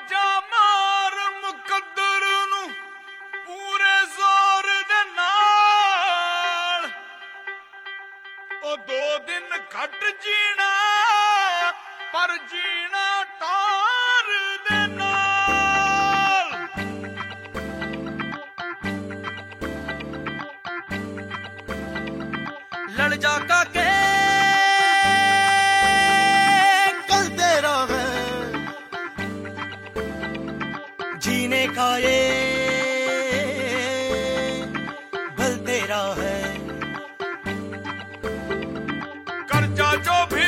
बाजा मार मुकद्दर नू पूरे जोर दे नाल ओ 2 दिन घट जीना पर जीना टार दे नाल। लड़ जा काके कल तेरा है जीने का ये बल तेरा है। कर्जा जो भी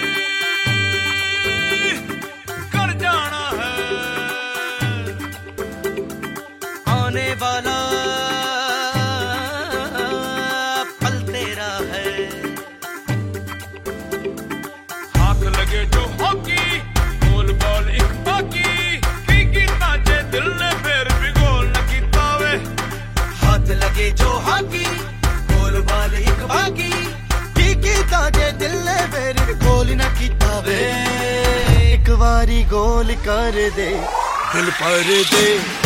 कर जाना है आने वाला पल तेरा है। हाथ लगे जो हॉकी गोल बॉल एक बाकी की कीता जे दिल ने फिर भी गोल न कीता वे। हाथ लगे जो हॉकी गोल बॉल एक बाकी की कीता जे दिल ने फिर भी गोल न कीता वे। एक बारी गोल कर दे दिल पर दे।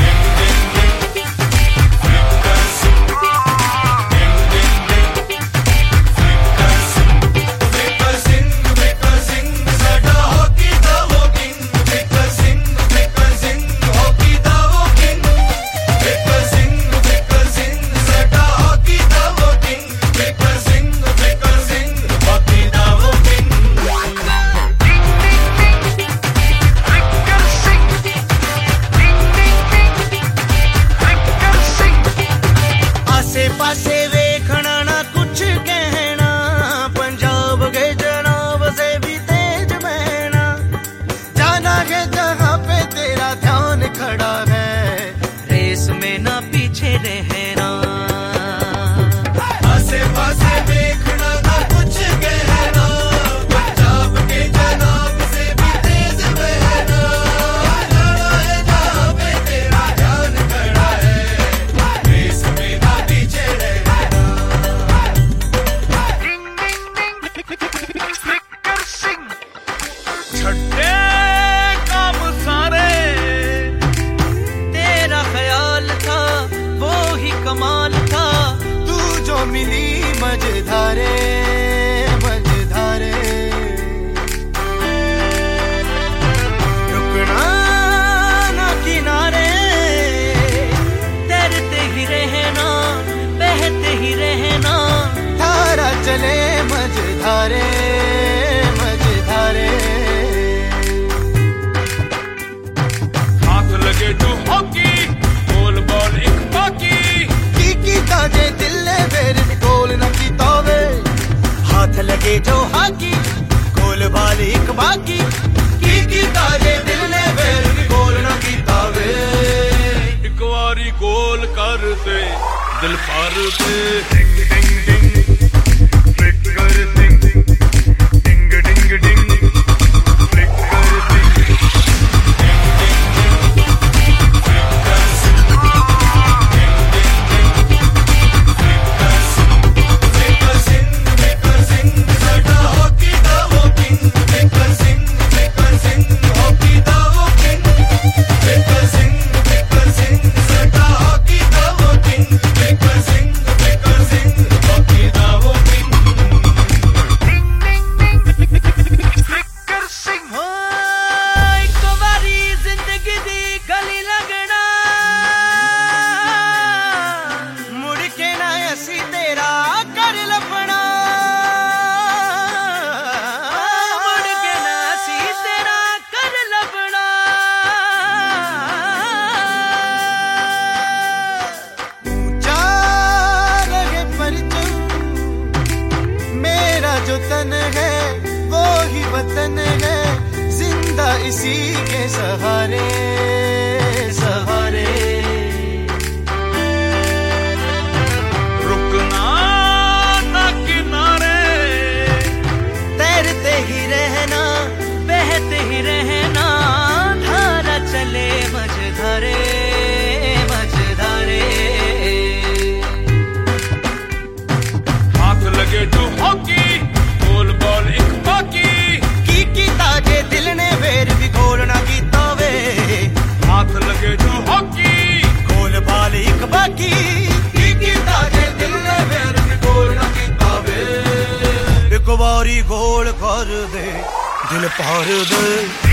पासे वेखना ना कुछ कहना पंजाब के जनाब से भी तेज बहना जाना है जहाँ पे तेरा ध्यान खड़ा है रेस में ना पीछे रहना। आसे पासे वेखना ना कुछ कहना पंजाब के जनाब से भी तेज बहना जाना है जहाँ पे तेरा ध्यान खड़ा है रेस में ना पीछे छड्डे काम सारे तेरा ख्याल था वो ही कमाल था तू जो मिली मझधारे मझधारे। रुकना ना किनारे तैरते ही रहना बहते ही रहना धारा चले मझधारे मझधारे। हाथ लगे जो हॉकी गोल बॉल एक बाकी की ताजे दिल ने फिर भी गोल न कीता वे। हाथ लगे जो हॉकी गोल बॉल एक बाकी की ताजे दिल ने फिर भी गोल न कीता वे। एक बारी गोल कर दे दिल पर दे। डिंग डिंग डिंग फ्लिकर डिंग डिंग डिंग डिंग फ्लिकर डिंग। जो तन है वो ही वतन है जिंदा इसी के सहारे सहारे। रुकना ना किनारे तैरते ही रहना बहते ही रहना धारा चले मझधारे मझधारे। हाथ लगे जो हॉकी गोल बॉल एक बाकी की ताजे दिल ने फिर भी गोल ना कीता वे। दिल पार दे